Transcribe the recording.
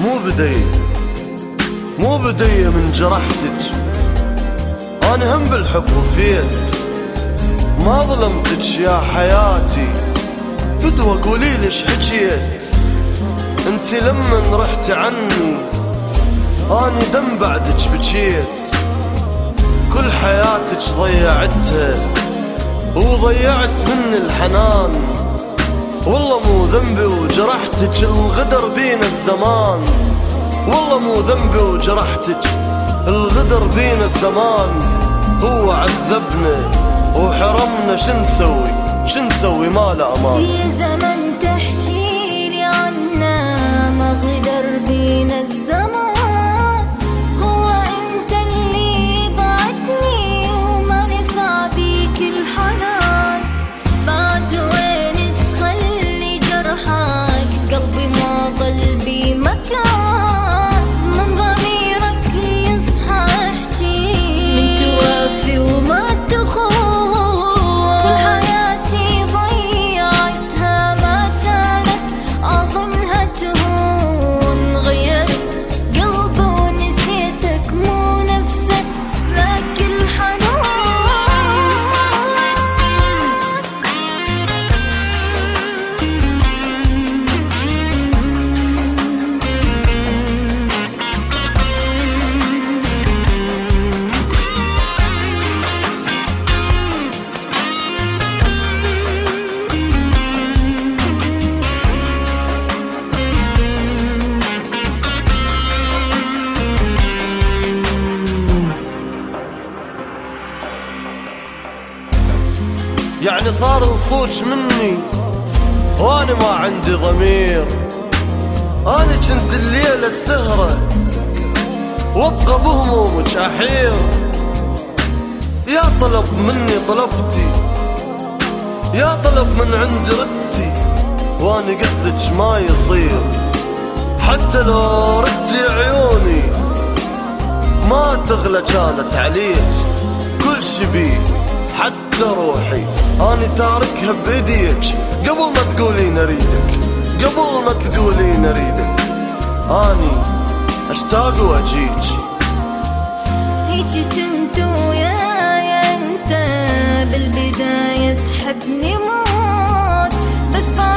مو بدي من جرحتك، أنا هم بالحب وفيت، ما ظلمتك يا حياتي، فدوى قولي ليش حكيت. انتي لمن رحت عني أني دم بعدك بكيت، كل حياتك ضيعتها وضيعت مني الحنان، والله مو ذنبي وجرحتك، الغدر بينا الزمان، والله مو ذنبي وجرحتك، الغدر بينا الزمان، هو عذبنا وحرمنا، شنسوي ما له امان. يا زمن تحكيلي عنا ما غدر بينا الزمان، هو انت اللي بعدني وما نفع بيك الحنان، بعد وين تخلي جرحك قلبي ما ضل بي مكان، من ضميرك يصحى احكي من توافي وما تخون، كل حياتي ضيعتها ما كانت اظنها تهون، غيرت قلبي ونسيتك مو نفسك ذاك الحنون. يعني صار الصوت مني وانا ما عندي ضمير، انا كنت الليلة السهرة وابقى بهمومك احير، يا طلب مني طلبتي، يا طلب من عندي ردتي، وانا قلتلك ما يصير، حتى لو ردتي عيوني ما تغلى كانت عليك، كل شي بيه حتى روحي أنا تاركها بإيديك، قبل ما تقولين أريدك، قبل ما تقولين أريدك، أني أشتاق وأجيك. هيجي كنت وياي انت بالبداية تحبني موت، بس